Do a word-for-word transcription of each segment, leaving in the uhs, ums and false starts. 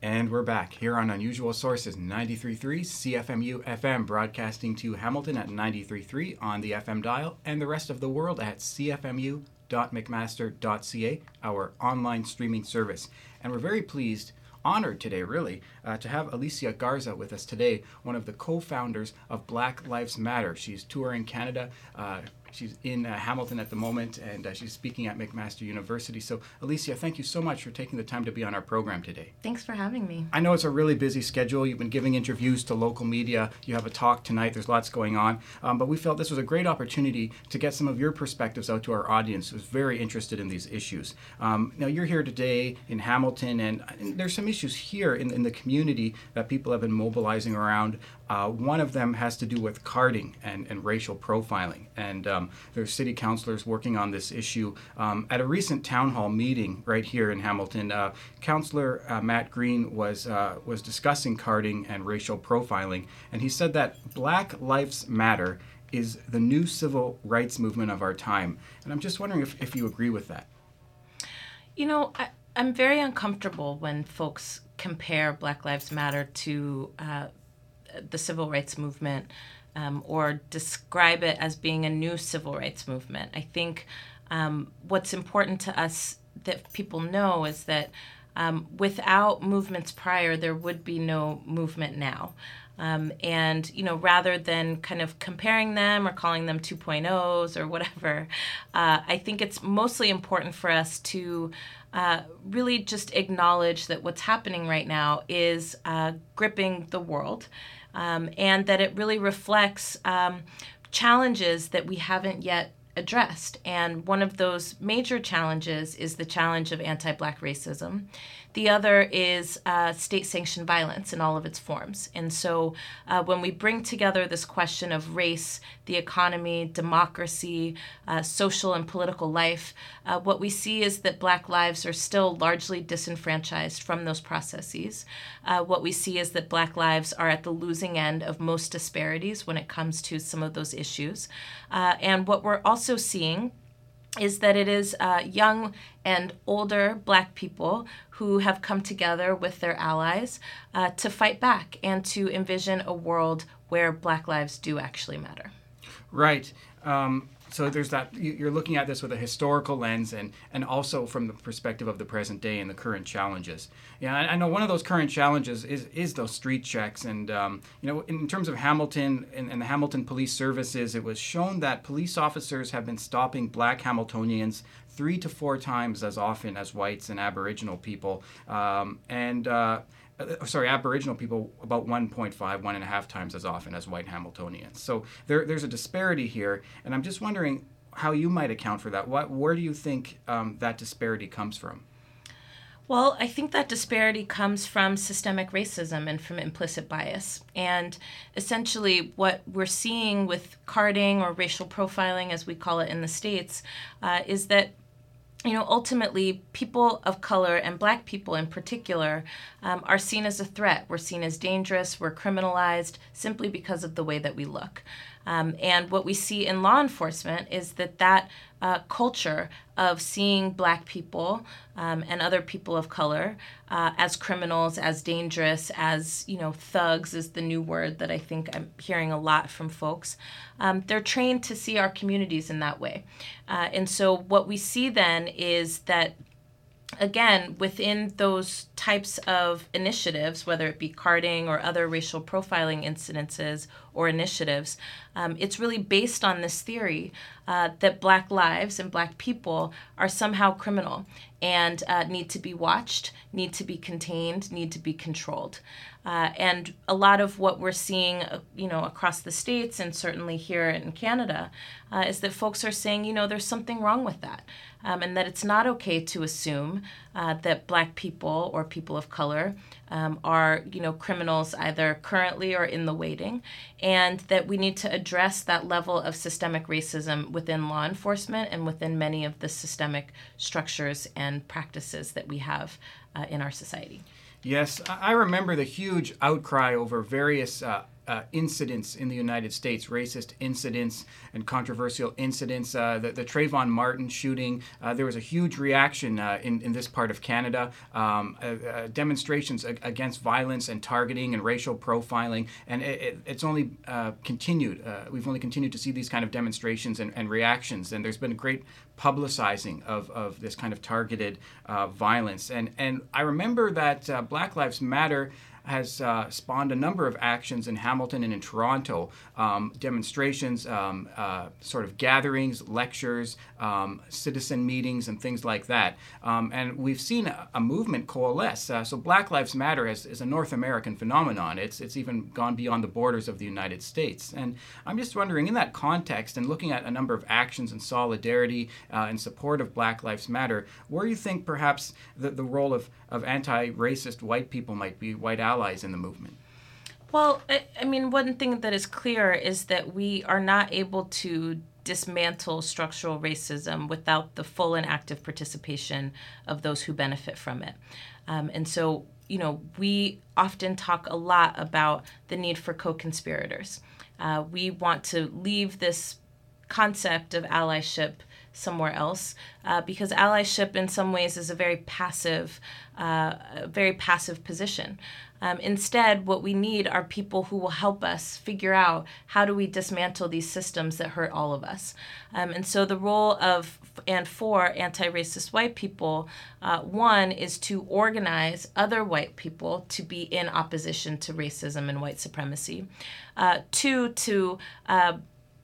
And we're back here on Unusual Sources ninety-three point three C F M U F M, broadcasting to Hamilton at ninety-three point three on the F M dial and the rest of the world at c f m u dot mcmaster dot c a, our online streaming service. And we're very pleased, honored today, really, uh, to have Alicia Garza with us today, one of the co-founders of Black Lives Matter. She's touring Canada. Uh, She's in uh, Hamilton at the moment, and uh, she's speaking at McMaster University. So, Alicia, thank you so much for taking the time to be on our program today. Thanks for having me. I know it's a really busy schedule. You've been giving interviews to local media. You have a talk tonight. There's lots going on. Um, but we felt this was a great opportunity to get some of your perspectives out to our audience who's very interested in these issues. Um, now, you're here today in Hamilton, and, and there's some issues here in, in the community that people have been mobilizing around. Uh, one of them has to do with carding and, and racial profiling. And um, there's city councilors working on this issue. Um, at a recent town hall meeting right here in Hamilton, uh, Councillor uh, Matt Green was, uh, was discussing carding and racial profiling. And he said that Black Lives Matter is the new civil rights movement of our time. And I'm just wondering if, if you agree with that. You know, I, I'm very uncomfortable when folks compare Black Lives Matter to uh, the civil rights movement, um, or describe it as being a new civil rights movement. I think um, what's important to us that people know is that um, without movements prior, there would be no movement now. Um, and, you know, rather than kind of comparing them or calling them two point ohs or whatever, uh, I think it's mostly important for us to uh, really just acknowledge that what's happening right now is uh, gripping the world. Um, and that it really reflects um, challenges that we haven't yet addressed. And one of those major challenges is the challenge of anti-Black racism. The other is uh, state-sanctioned violence in all of its forms. And so uh, when we bring together this question of race, the economy, democracy, uh, social and political life, uh, what we see is that Black lives are still largely disenfranchised from those processes. Uh, what we see is that Black lives are at the losing end of most disparities when it comes to some of those issues. Uh, and what we're also seeing is that it is uh, young and older Black people who have come together with their allies uh, to fight back and to envision a world where Black lives do actually matter. Right. Um, so there's that, you're looking at this with a historical lens and, and also from the perspective of the present day and the current challenges. Yeah, I, I know one of those current challenges is, is those street checks. And, um, you know, in terms of Hamilton and, and the Hamilton Police Services, it was shown that police officers have been stopping Black Hamiltonians three to four times as often as whites and Aboriginal people. Um, and, uh, sorry, Aboriginal people about one point five, one and a half times as often as white Hamiltonians. So there, there's a disparity here, and I'm just wondering how you might account for that. What, where do you think um, that disparity comes from? Well, I think that disparity comes from systemic racism and from implicit bias. And essentially what we're seeing with carding or racial profiling, as we call it in the States, uh, is that you know, ultimately, people of color and Black people in particular um, are seen as a threat. We're seen as dangerous. We're criminalized simply because of the way that we look. Um, and what we see in law enforcement is that that uh, culture of seeing Black people um, and other people of color uh, as criminals, as dangerous, as, you know, thugs is the new word that I think I'm hearing a lot from folks. Um, they're trained to see our communities in that way. Uh, and so what we see then is that, again, within those types of initiatives, whether it be carding or other racial profiling incidences or initiatives, um, it's really based on this theory uh, that Black lives and Black people are somehow criminal and uh, need to be watched, need to be contained, need to be controlled. Uh, and a lot of what we're seeing, uh, you know, across the States and certainly here in Canada uh, is that folks are saying, you know, there's something wrong with that. Um, and that it's not okay to assume uh, that Black people or people of color um, are, you know, criminals either currently or in the waiting, and that we need to address that level of systemic racism within law enforcement and within many of the systemic structures and practices that we have uh, in our society. Yes, I remember the huge outcry over various uh, uh, incidents in the United States, racist incidents and controversial incidents. Uh, the, the Trayvon Martin shooting, uh, there was a huge reaction uh, in, in this part of Canada. Um, uh, uh, demonstrations ag- against violence and targeting and racial profiling, and it, it, it's only uh, continued. Uh, we've only continued to see these kind of demonstrations and, and reactions, and there's been a great publicizing of, of this kind of targeted uh, violence. And, and I remember that uh, Black Lives Matter has uh, spawned a number of actions in Hamilton and in Toronto, um, demonstrations, um, uh, sort of gatherings, lectures, um, citizen meetings, and things like that. Um, and we've seen a, a movement coalesce. Uh, so Black Lives Matter is, is a North American phenomenon. It's, it's even gone beyond the borders of the United States. And I'm just wondering, in that context, and looking at a number of actions in solidarity uh, in support of Black Lives Matter, where you think perhaps the, the role of, of anti-racist white people might be, white allies, allies in the movement? Well, I, I mean, one thing that is clear is that we are not able to dismantle structural racism without the full and active participation of those who benefit from it. Um, and so, you know, we often talk a lot about the need for co-conspirators. Uh, we want to leave this concept of allyship somewhere else, uh, because allyship in some ways is a very passive, uh, a very passive position. Um, instead, what we need are people who will help us figure out how do we dismantle these systems that hurt all of us. Um, and so the role of and for anti-racist white people, uh, one is to organize other white people to be in opposition to racism and white supremacy. Uh, two, to uh,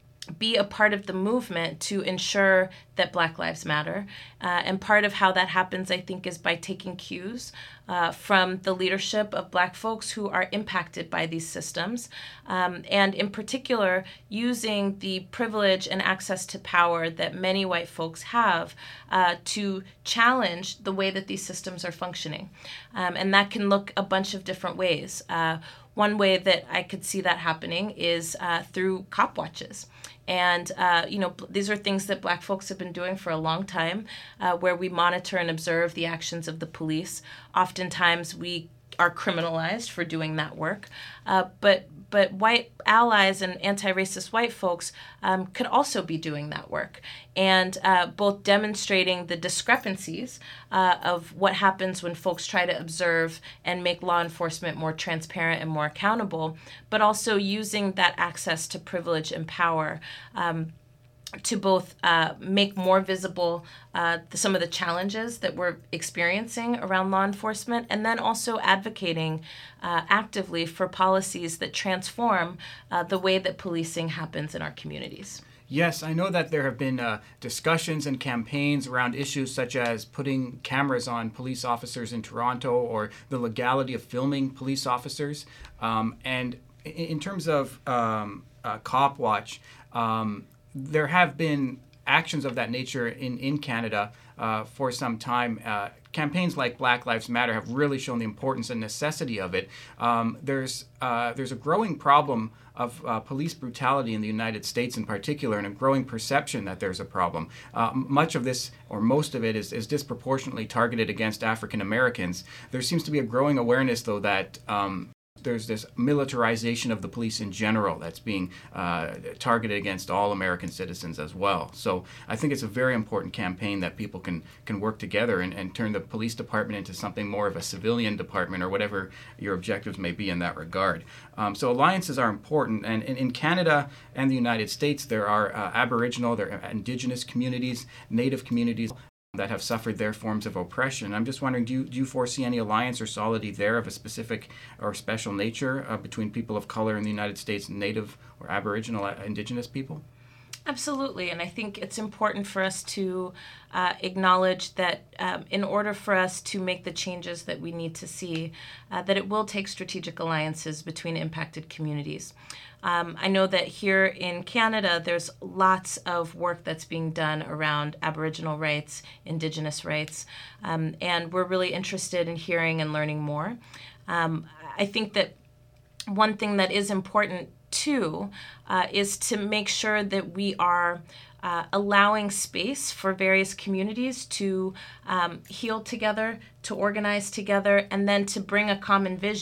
be a part of the movement to ensure that Black Lives Matter. Uh, and part of how that happens, I think, is by taking cues uh, from the leadership of Black folks who are impacted by these systems. Um, and in particular, using the privilege and access to power that many white folks have uh, to challenge the way that these systems are functioning. Um, and that can look a bunch of different ways. Uh, one way that I could see that happening is uh, through cop watches. And, uh, you know, these are things that Black folks have been doing for a long time, uh, where we monitor and observe the actions of the police. Oftentimes we are criminalized for doing that work. Uh, but but white allies and anti-racist white folks um, could also be doing that work, and uh, both demonstrating the discrepancies uh, of what happens when folks try to observe and make law enforcement more transparent and more accountable, but also using that access to privilege and power um, to both uh, make more visible uh, the, some of the challenges that we're experiencing around law enforcement, and then also advocating uh, actively for policies that transform uh, the way that policing happens in our communities. Yes, I know that there have been uh, discussions and campaigns around issues such as putting cameras on police officers in Toronto, or the legality of filming police officers. Um, and in, in terms of um, uh, Cop Watch, um, there have been actions of that nature in, in Canada uh, for some time. Uh, campaigns like Black Lives Matter have really shown the importance and necessity of it. Um, there's uh, there's a growing problem of uh, police brutality in the United States in particular, and a growing perception that there's a problem. Uh, much of this, or most of it, is, is disproportionately targeted against African Americans. There seems to be a growing awareness, though, that um, there's this militarization of the police in general that's being uh, targeted against all American citizens as well. So I think it's a very important campaign that people can can work together and, and turn the police department into something more of a civilian department, or whatever your objectives may be in that regard. Um, so alliances are important, and in, in Canada and the United States, there are uh, Aboriginal, there are Indigenous communities, Native communities that have suffered their forms of oppression. I'm just wondering, do you, do you foresee any alliance or solidarity there of a specific or special nature uh, between people of color in the United States and Native or Aboriginal uh, Indigenous people? Absolutely, and I think it's important for us to uh, acknowledge that um, in order for us to make the changes that we need to see, uh, that it will take strategic alliances between impacted communities. Um, I know that here in Canada, there's lots of work that's being done around Aboriginal rights, Indigenous rights, um, and we're really interested in hearing and learning more. Um, I think that one thing that is important too uh, is to make sure that we are uh, allowing space for various communities to um, heal together, to organize together, and then to bring a common vision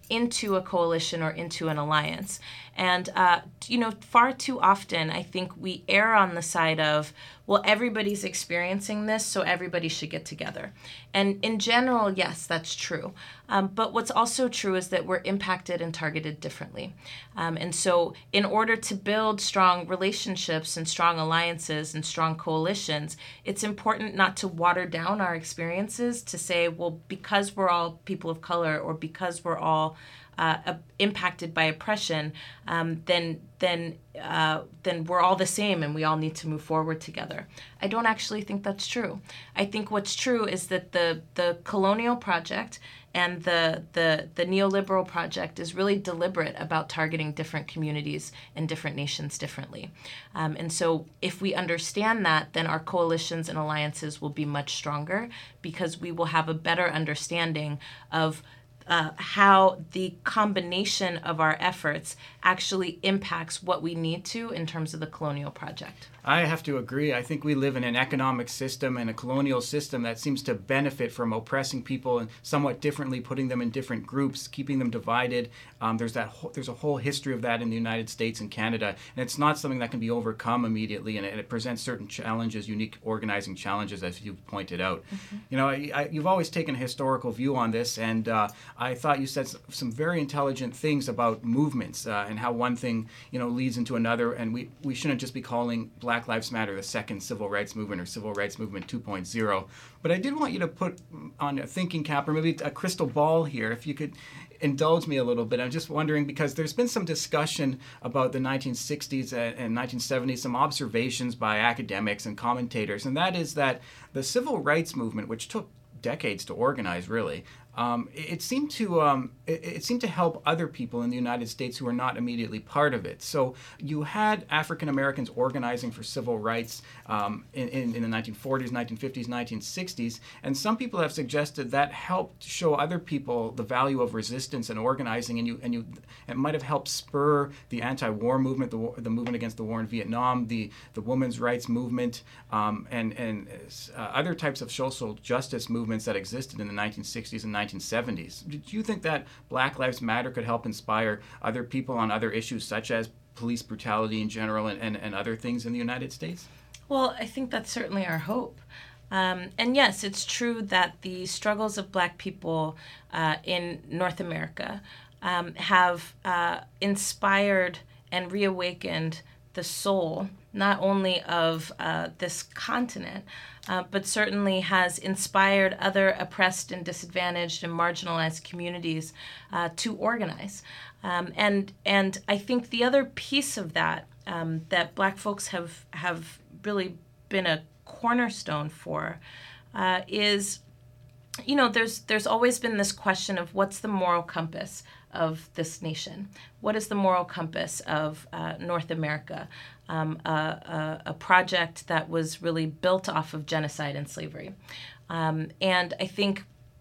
into a coalition or into an alliance. And, uh, you know, far too often, I think we err on the side of, well, everybody's experiencing this, so everybody should get together. And in general, yes, that's true. Um, but what's also true is that we're impacted and targeted differently. Um, and so in order to build strong relationships and strong alliances and strong coalitions, it's important not to water down our experiences to say, well, because we're all people of color or because we're all Uh, uh, impacted by oppression, um, then then uh, then we're all the same and we all need to move forward together. I don't actually think that's true. I think what's true is that the the colonial project and the the the neoliberal project is really deliberate about targeting different communities and different nations differently. Um, and so if we understand that, then our coalitions and alliances will be much stronger because we will have a better understanding of Uh, how the combination of our efforts actually impacts what we need to in terms of the colonial project. I have to agree. I think we live in an economic system and a colonial system that seems to benefit from oppressing people and somewhat differently, putting them in different groups, keeping them divided. Um, there's that. Whole, there's a whole history of that in the United States and Canada, and it's not something that can be overcome immediately. And it, it presents certain challenges, unique organizing challenges, as you've pointed out. Mm-hmm. You know, I, I, you've always taken a historical view on this, and uh, I thought you said some very intelligent things about movements uh, and how one thing, you know, leads into another, and we we shouldn't just be calling Black Black Lives Matter, the second civil rights movement, or civil rights movement two point oh. But I did want you to put on a thinking cap, or maybe a crystal ball here, if you could indulge me a little bit. I'm just wondering, because there's been some discussion about the nineteen sixties and nineteen seventies, some observations by academics and commentators, and that is that the civil rights movement, which took decades to organize, really, Um, it, it seemed to um, it, it seemed to help other people in the United States who were not immediately part of it. So you had African Americans organizing for civil rights um, in, in, in the nineteen forties, nineteen fifties, nineteen sixties, and some people have suggested that helped show other people the value of resistance and organizing, and you and you it might have helped spur the anti-war movement, the, the movement against the war in Vietnam, the the women's rights movement, um, and and uh, other types of social justice movements that existed in the nineteen sixties and nineteen seventies. Do you think that Black Lives Matter could help inspire other people on other issues such as police brutality in general and, and, and other things in the United States? Well, I think that's certainly our hope. Um, and yes, it's true that the struggles of Black people uh, in North America um, have uh, inspired and reawakened the soul, not only of uh, this continent, uh, but certainly has inspired other oppressed and disadvantaged and marginalized communities uh, to organize. Um, and and I think the other piece of that um, that Black folks have have really been a cornerstone for uh, is, you know, there's there's always been this question of what's the moral compass of this nation? What is the moral compass of uh, North America? Um, a, a, a project that was really built off of genocide and slavery. Um, and I think,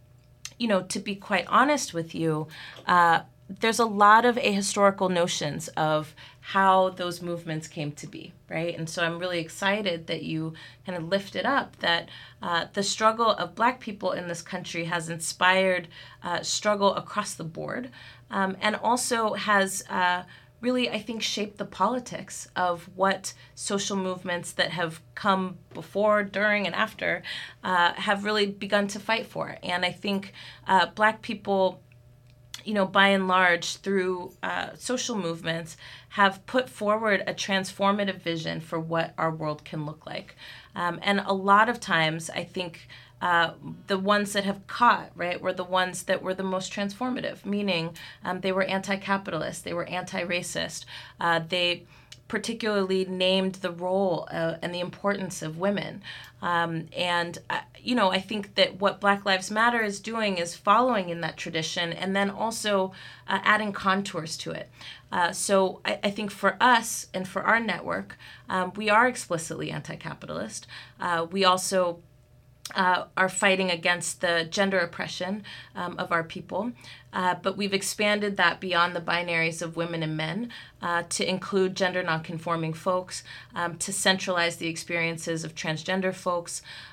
you know, to be quite honest with you, uh, there's a lot of ahistorical notions of how those movements came to be, right? And so I'm really excited that you kind of lifted up that uh, the struggle of Black people in this country has inspired uh, struggle across the board, um, and also has uh, really, I think, shaped the politics of what social movements that have come before, during, and after uh, have really begun to fight for. And I think uh, Black people, you know, by and large, through uh, social movements, have put forward a transformative vision for what our world can look like. Um, and a lot of times, I think uh, the ones that have caught, right, were the ones that were the most transformative, meaning um, they were anti-capitalist, they were anti-racist, uh, they particularly named the role uh, and the importance of women. Um, and, uh, you know, I think that what Black Lives Matter is doing is following in that tradition and then also uh, adding contours to it. Uh, so I, I think for us and for our network, um, we are explicitly anti-capitalist. Uh, we also Uh, are fighting against the gender oppression um, of our people. Uh, but we've expanded that beyond the binaries of women and men uh, to include gender nonconforming folks, um, to centralize the experiences of transgender folks,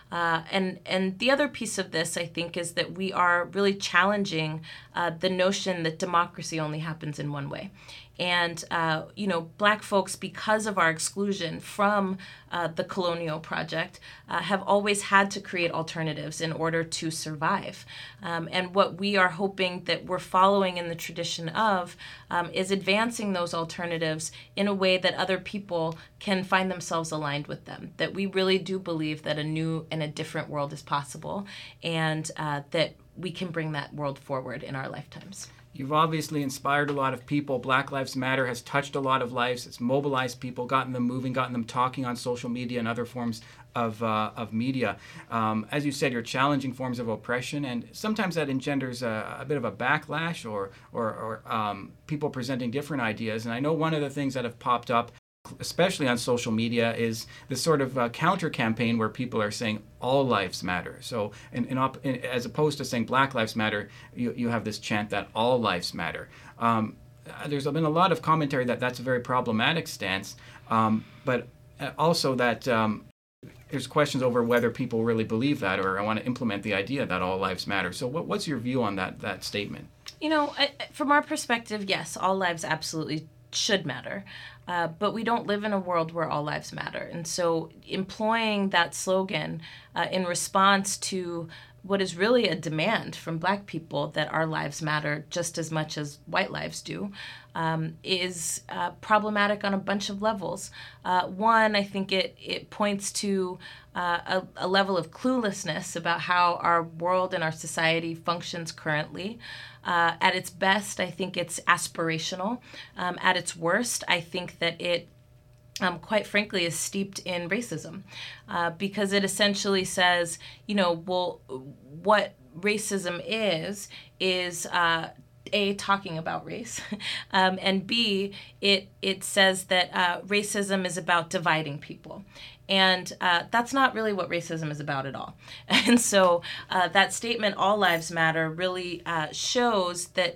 Uh, and and the other piece of this, I think, is that we are really challenging uh, the notion that democracy only happens in one way. And, uh, you know, Black folks, because of our exclusion from uh, the colonial project, uh, have always had to create alternatives in order to survive. Um, and what we are hoping that we're following in the tradition of um, is advancing those alternatives in a way that other people can find themselves aligned with them. That we really do believe that a new and a different world is possible, and uh, that we can bring that world forward in our lifetimes. You've obviously inspired a lot of people. Black Lives Matter has touched a lot of lives. It's mobilized people, gotten them moving, gotten them talking on social media and other forms of uh, of media. Um, as you said, you're challenging forms of oppression, and sometimes that engenders a, a bit of a backlash or or, or um, people presenting different ideas. And I know one of the things that have popped up, especially on social media, is this sort of uh, counter campaign where people are saying all lives matter. So in, in op- in, as opposed to saying Black Lives Matter, you, you have this chant that all lives matter. Um, there's been a lot of commentary that that's a very problematic stance, um, but also that um, there's questions over whether people really believe that or want to implement the idea that all lives matter. So what, what's your view on that that statement? You know, I, from our perspective, yes, all lives absolutely should matter. Uh, but we don't live in a world where all lives matter. And so employing that slogan uh, in response to what is really a demand from Black people that our lives matter just as much as white lives do um, is uh, problematic on a bunch of levels. Uh, one, I think it, it points to uh, a, a level of cluelessness about how our world and our society functions currently. Uh, at its best, I think it's aspirational. Um, at its worst, I think that it, um, quite frankly, is steeped in racism uh, because it essentially says, you know, well, what racism is, is uh, A, talking about race, um, and B, it, it says that uh, racism is about dividing people. And uh, that's not really what racism is about at all. And so uh, that statement, all lives matter, really uh, shows that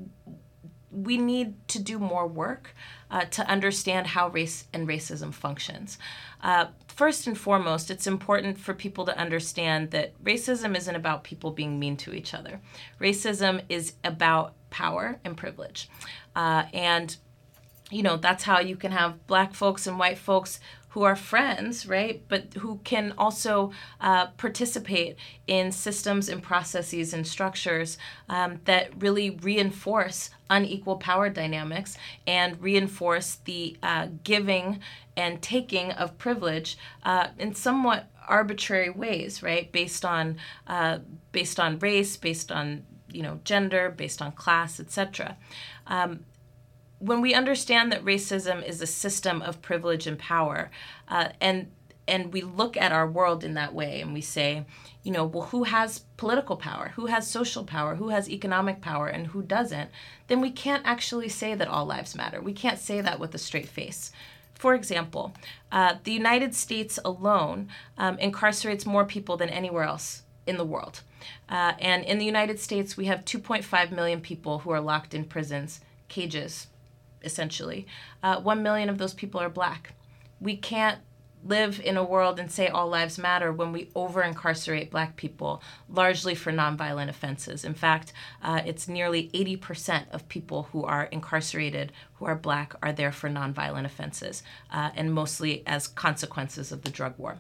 we need to do more work uh, to understand how race and racism functions. Uh, first and foremost, it's important for people to understand that racism isn't about people being mean to each other. Racism is about power and privilege. Uh, and, you know, that's how you can have Black folks and white folks who are friends, right, but who can also uh, participate in systems and processes and structures um, that really reinforce unequal power dynamics and reinforce the uh, giving and taking of privilege uh, in somewhat arbitrary ways, right, based on uh, based on race, based on you know gender, based on class, et cetera. Um, When we understand that racism is a system of privilege and power, uh, and and we look at our world in that way, and we say, you know, well, who has political power, who has social power, who has economic power, and who doesn't, then we can't actually say that all lives matter. We can't say that with a straight face. For example, uh, the United States alone um, incarcerates more people than anywhere else in the world. Uh, and in the United States, we have two point five million people who are locked in prisons, cages, essentially. Uh, one million of those people are Black. We can't live in a world and say all lives matter when we over-incarcerate Black people, largely for nonviolent offenses. In fact, uh, it's nearly eighty percent of people who are incarcerated who are Black are there for nonviolent offenses, uh, and mostly as consequences of the drug war.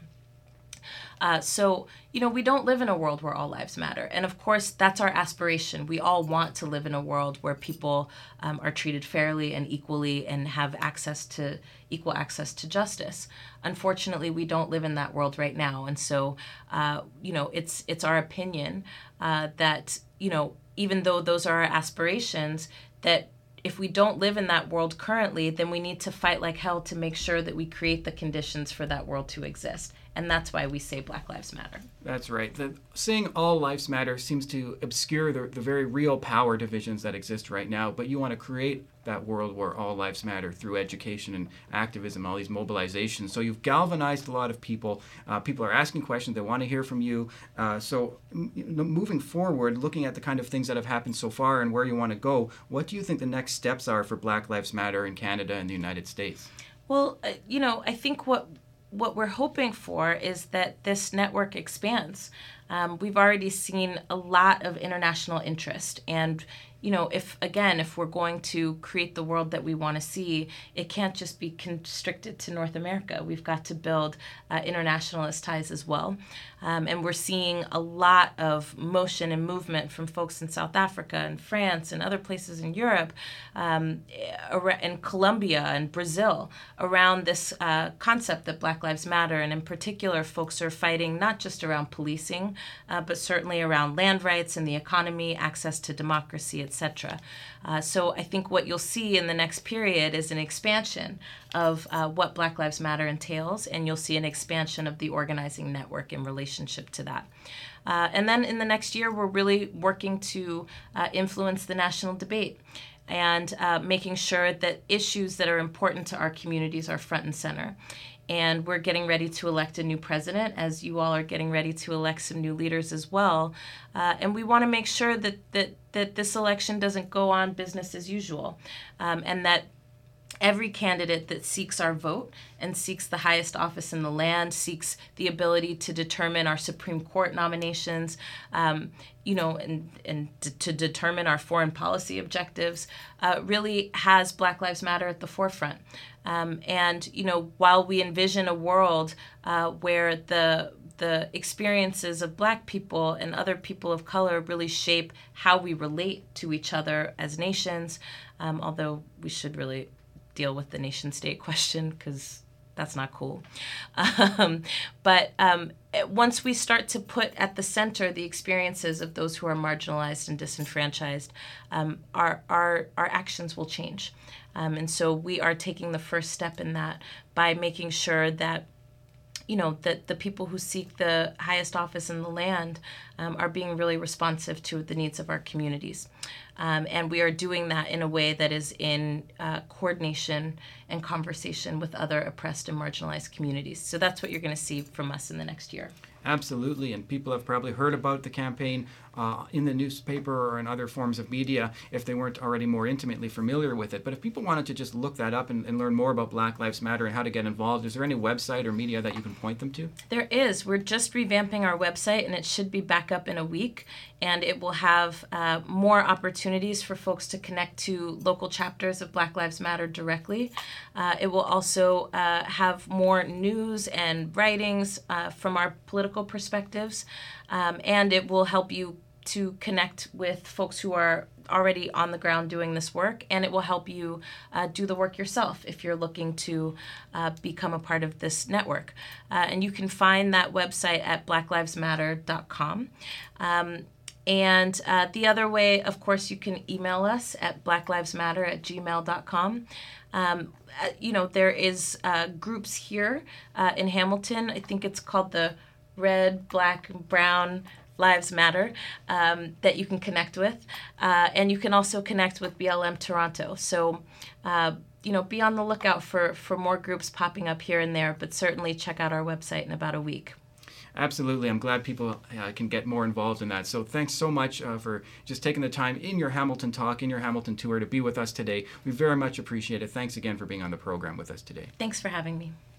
Uh, so, you know, we don't live in a world where all lives matter. And of course, that's our aspiration. We all want to live in a world where people um, are treated fairly and equally and have access to equal access to justice. Unfortunately, we don't live in that world right now. And so, uh, you know, it's it's our opinion uh, that, you know, even though those are our aspirations, that if we don't live in that world currently, then we need to fight like hell to make sure that we create the conditions for that world to exist. And that's why we say Black Lives Matter. That's right. The, saying all lives matter seems to obscure the, the very real power divisions that exist right now, but you want to create that world where all lives matter through education and activism, all these mobilizations. So you've galvanized a lot of people. Uh, people are asking questions. They want to hear from you. Uh, so m- moving forward, looking at the kind of things that have happened so far and where you want to go, what do you think the next steps are for Black Lives Matter in Canada and the United States? Well, uh, you know, I think what what we're hoping for is that this network expands. Um, we've already seen a lot of international interest, and you know, if again, if we're going to create the world that we want to see, it can't just be constricted to North America. We've got to build uh, internationalist ties as well. Um, and we're seeing a lot of motion and movement from folks in South Africa and France and other places in Europe, um, in Colombia and Brazil, around this uh, concept that Black Lives Matter. And in particular, folks are fighting not just around policing, uh, but certainly around land rights and the economy, access to democracy, et cetera. Uh, so I think what you'll see in the next period is an expansion of uh, what Black Lives Matter entails, and you'll see an expansion of the organizing network in relationship to that. Uh, and then in the next year, we're really working to uh, influence the national debate and uh, making sure that issues that are important to our communities are front and center. And we're getting ready to elect a new president, as you all are getting ready to elect some new leaders as well. Uh, and we want to make sure that, that, that this election doesn't go on business as usual, um, and that every candidate that seeks our vote and seeks the highest office in the land, seeks the ability to determine our Supreme Court nominations, um, you know, and, and d- to determine our foreign policy objectives, uh, really has Black Lives Matter at the forefront. Um, and, you know, while we envision a world uh, where the the experiences of Black people and other people of color really shape how we relate to each other as nations, um, although we should really deal with the nation-state question because that's not cool. Um, but um, once we start to put at the center the experiences of those who are marginalized and disenfranchised, um, our, our, our actions will change. Um, and so we are taking the first step in that by making sure that you know, that the people who seek the highest office in the land um, are being really responsive to the needs of our communities. Um, and we are doing that in a way that is in uh, coordination and conversation with other oppressed and marginalized communities. So that's what you're going to see from us in the next year. Absolutely, and people have probably heard about the campaign uh, in the newspaper or in other forms of media if they weren't already more intimately familiar with it. But if people wanted to just look that up and, and learn more about Black Lives Matter and how to get involved, is there any website or media that you can point them to? There is. We're just revamping our website, and it should be back up in a week. And it will have uh, more opportunities for folks to connect to local chapters of Black Lives Matter directly. Uh, it will also uh, have more news and writings uh, from our political perspectives, um, and it will help you to connect with folks who are already on the ground doing this work, and it will help you uh, do the work yourself if you're looking to uh, become a part of this network. Uh, and you can find that website at black lives matter dot com. Um, and uh, the other way, of course, you can email us at black lives matter at gmail dot com. Um, uh, you know, there is uh, groups here uh, in Hamilton. I think it's called the Red, Black, Brown Lives Matter um, that you can connect with. Uh, and you can also connect with B L M Toronto. So, uh, you know, be on the lookout for, for more groups popping up here and there, but certainly check out our website in about a week. Absolutely. I'm glad people uh, can get more involved in that. So thanks so much uh, for just taking the time in your Hamilton Talk, in your Hamilton Tour to be with us today. We very much appreciate it. Thanks again for being on the program with us today. Thanks for having me.